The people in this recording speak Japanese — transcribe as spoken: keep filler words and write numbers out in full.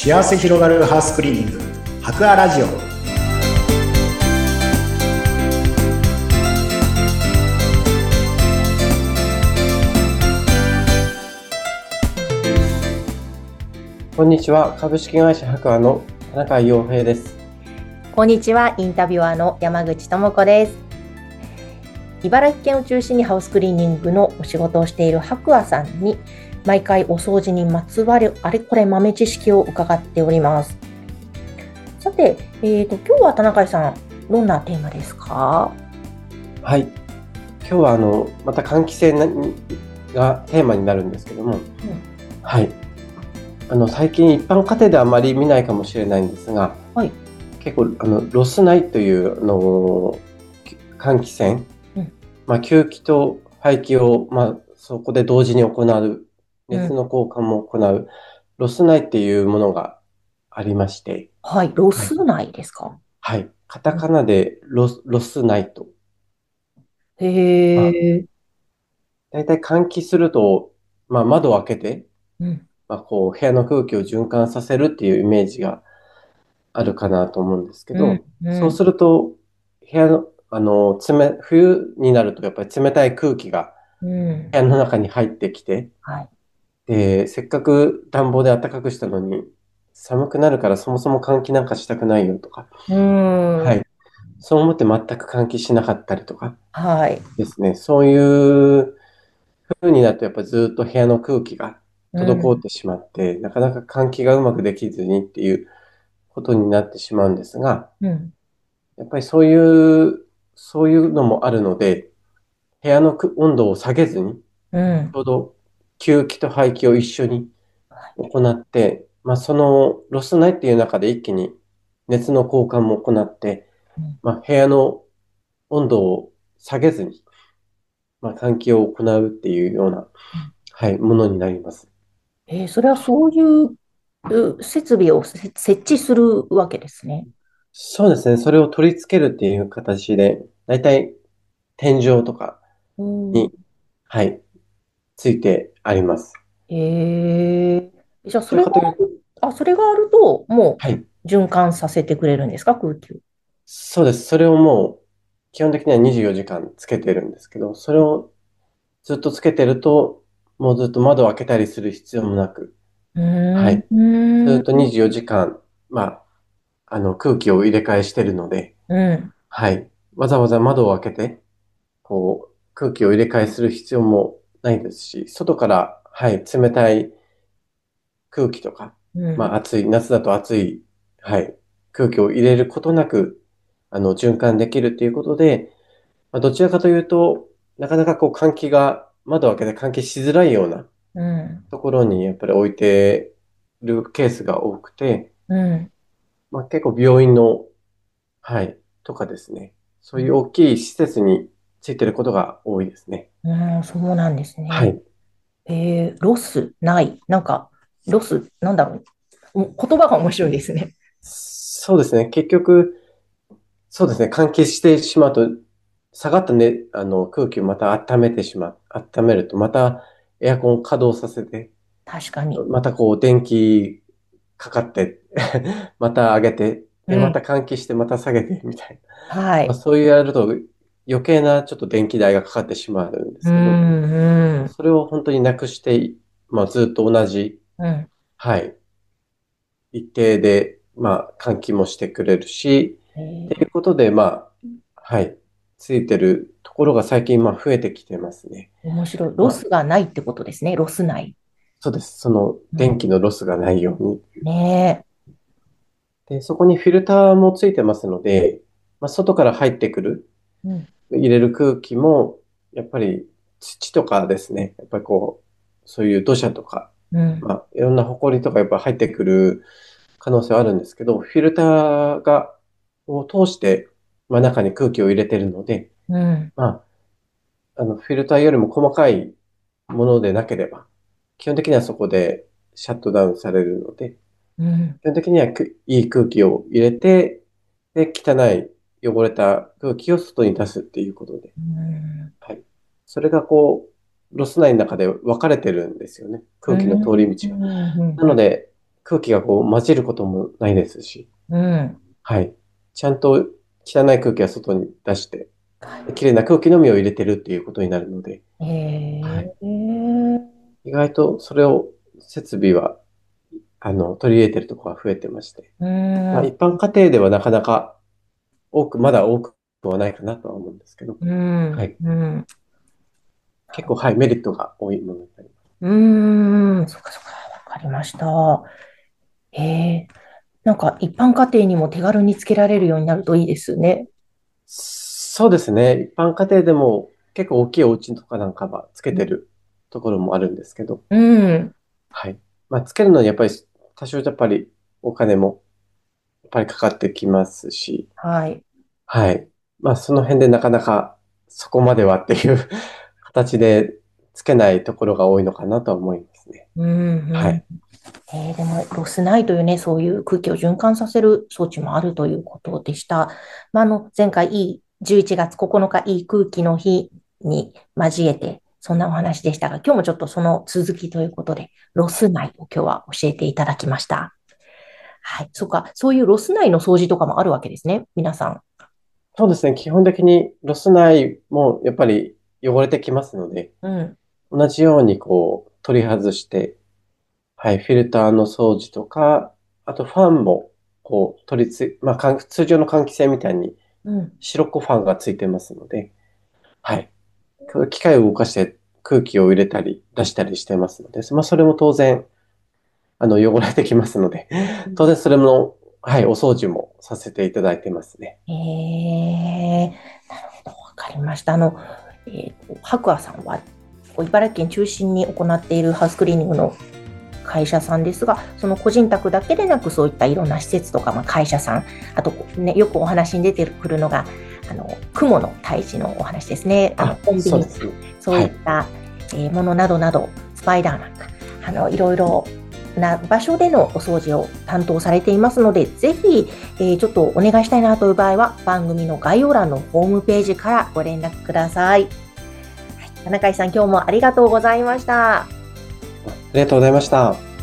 幸せ広がるハウスクリーニング、博アラジオ。 こんにちは。株式会社博アの田中洋平です。 こんにちは。インタビュアーの山口智子です。茨城県を中心にハウスクリーニングのお仕事をしている博アさんに毎回お掃除にまつわるあれこれ豆知識を伺っております。さて、えーと、今日は田中さんどんなテーマですか？ はい。今日はあのまた換気扇がテーマになるんですけども、うん、はい。あの最近一般家庭ではあまり見ないかもしれないんですが、はい、結構あのロス内というあの換気扇、うんまあ、吸気と排気を、まあ、そこで同時に行う、熱の交換も行う、うん、ロス内っていうものがありまして。 はい、ロス内ですか？ はい。カタカナでロス、ロスナイト。 へえ。 だいたい換気すると、まあ、窓を開けて、うんまあ、こう部屋の空気を循環させるっていうイメージがあるかなと思うんですけど、うんうん、そうすると部屋の、あの冷冬になるとやっぱり冷たい空気が部屋の中に入ってきて、うんはい、でせっかく暖房で暖かくしたのに寒くなるからそもそも換気なんかしたくないよとか、うんはい、そう思って全く換気しなかったりとかですね、はい、そういう風になるとやっぱりずっと部屋の空気が滞ってしまって、うん、なかなか換気がうまくできずにっていうことになってしまうんですが、うん、やっぱりそういう、そういうのもあるので、部屋の温度を下げずに、うん、ちょうど吸気と排気を一緒に行って、まあ、そのロス内っていう中で一気に熱の交換も行って、まあ、部屋の温度を下げずに、まあ、換気を行うっていうような、はい、ものになります。 えー、それはそういう設備を設置するわけですね。 そうですね。それを取り付けるっていう形で、だいたい天井とかに、はい、ついてあります。 へえ。じゃあ、それが、あ、それがあると、もう循環させてくれるんですか、空気を。 そうです。それをもう、基本的にはにじゅうよじかんつけてるんですけど、それをずっとつけてると、もうずっと窓を開けたりする必要もなく、はい。ずっとにじゅうよじかん、まあ、あの、空気を入れ替えしてるので、うん、はい。わざわざ窓を開けて、こう、空気を入れ替えする必要もないですし、外から、はい、冷たい空気とか、うん、まあ暑い、夏だと暑い、はい、空気を入れることなく、あの、循環できるということで、まあ、どちらかというと、なかなかこう換気が、窓を開けて換気しづらいようなところにやっぱり置いてるケースが多くて、うんまあ、結構病院の、はい、とかですね、そういう大きい施設についてることが多いですね。 うん、そうなんですね。 はい。 えー、ロスない。なんか、ロス、なんだろう。言葉が面白いですね。 そうですね。結局、そうですね。換気してしまうと、下がったね、あの、空気をまた温めてしまう、温めると、またエアコンを稼働させて、 確かに。 またこう、電気かかってまた上げて、で、また換気して、また下げて、みたいな。はい。まあ、そういうやると、余計なちょっと電気代がかかってしまうんですけど、うんうん、それを本当になくして、まあ、ずっと同じ、うん、はい、一定で、まあ、換気もしてくれるし、ということで、まあ、はい、ついてるところが最近、まあ、増えてきてますね。 面白い。ロスがないってことですね、まあ、ロスない。 そうです。その、電気のロスがないように。 うん、ねえ。で、そこにフィルターもついてますので、まあ、外から入ってくる、うん、入れる空気も、やっぱり土とかですね、やっぱりこう、そういう土砂とか、うん、まあ、いろんな埃とかやっぱ入ってくる可能性はあるんですけど、フィルターが、を通して、まあ、中に空気を入れてるので、うん、まあ、あの、フィルターよりも細かいものでなければ、基本的にはそこでシャットダウンされるので、うん、基本的にはいい空気を入れて、で、汚い、汚れた空気を外に出すっていうことで、うん、はい。それがこう、ロス内の中で分かれてるんですよね。空気の通り道が。なので、 空気がこう混じることもないですし、 うん。 はい。ちゃんと汚い空気は外に出して、綺麗な空気のみを入れてるっていうことになるので、 へはい。 え。 意外とそれを、設備は、あの、取り入れてるところが増えてまして、 うまあ、 ん。 一般家庭ではなかなか多く、まだ多くはないかなとは思うんですけど、 うん。 はい。 うん。 結構、はい、メリットが多いものになります。 うーん。そっかそっか。わかりました。へえ。なんか一般家庭にも手軽につけられるようになるといいですね。 そうですね。一般家庭でも結構大きいお家とかなんかはつけてるところもあるんですけど、 うん。 はい。まあ、つけるのにやっぱり多少やっぱりお金もやっぱりかかってきますし、 はい。 はい。まあ、その辺でなかなかそこまではっていう形でつけないところが多いのかなとは思いますね。 うん、うん。 はい。 えーでも、ロスナイというね、そういう空気を循環させる装置もあるということでした。まあ、あの、前回いい、じゅういちがつここのかいい空気の日に交えて、そんなお話でしたが、今日もちょっとその続きということで、ロスナイを今日は教えていただきました。はい。そうか、そういうロスナイの掃除とかもあるわけですね、皆さん。 そうですね。基本的にロス内もやっぱり汚れてきますので、 うん。 同じようにこう取り外して、はい、フィルターの掃除とか、あとファンも、こう、取りつ、まあ、換通常の換気扇みたいにうん。 白子ファンがついてますので、はい。機械を動かして空気を入れたり出したりしてますので、まあ、それも当然、あの、汚れてきますので、当然それも、はい、お掃除もさせていただいてますね。 ええ、なるほど、わかりました。あの、えーと、白亜さんは、こう茨城県中心に行っているハウスクリーニングの会社さんですが、その個人宅だけでなく、そういったいろんな施設とか、まあ、会社さん、あと、ね、よくお話に出てくるのが、あの、雲の退治のお話ですね。あの、 あ、 コンビニ、 そうですね。 そういった、はい、えーものなどなど、スパイダーなんか、あの、いろいろな場所でのお掃除を担当されていますので、ぜひ、えー、ちょっとお願いしたいなという場合は、番組の概要欄のホームページからご連絡ください。はい、田中さん、今日もありがとうございました。 ありがとうございました。